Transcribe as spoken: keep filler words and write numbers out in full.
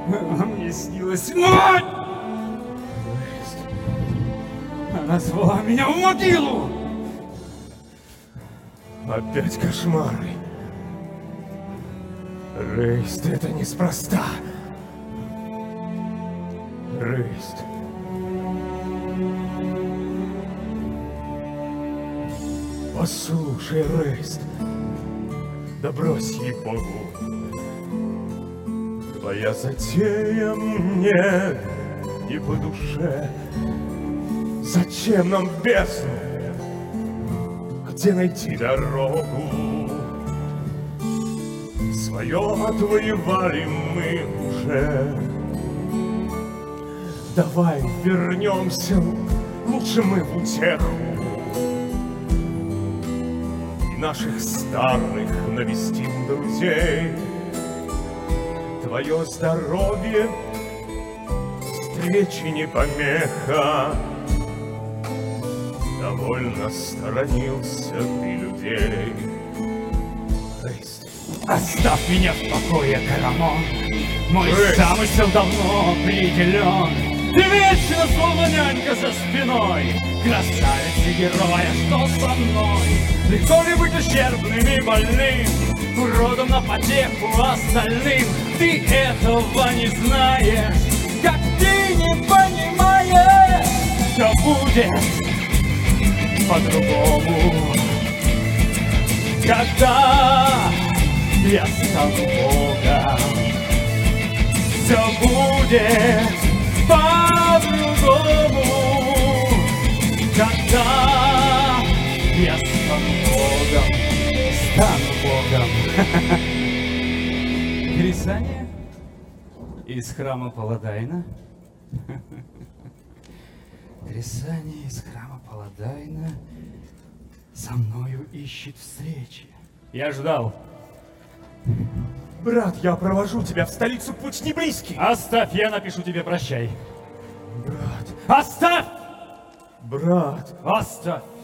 А мне снилась мать! Она звала меня в могилу! Опять кошмары. Рейст, это неспроста. Рейст. Послушай, Рейст, да брось ей-богу. Твоя затея мне не по душе. Зачем нам бездну? Где найти дорогу? Свое отвоевали мы уже. Давай вернемся, лучше мы в утеху. И наших старых навестим друзей. Твое здоровье встречи не помеха. Довольно сторонился ты людей. Рейст. Оставь меня в покое, Карамон. Мой Рейст. замысел давно определен. Ты вечно словно нянька за спиной. Красавицы героя, что со мной? Легко ли быть ущербным и больным, уродом на потеху остальным? Ты этого не знаешь, как ты не понимаешь. Все будет по-другому, когда я стану Богом. Все будет по-другому, когда я стану Богом. Стану Богом. Писание из храма Паладайна. Трясание из храма Паладайна со мною ищет встречи. Я ждал. Брат, я провожу тебя в столицу, путь не близкий. Оставь, я напишу тебе прощай. Брат, Оставь! брат. Оставь!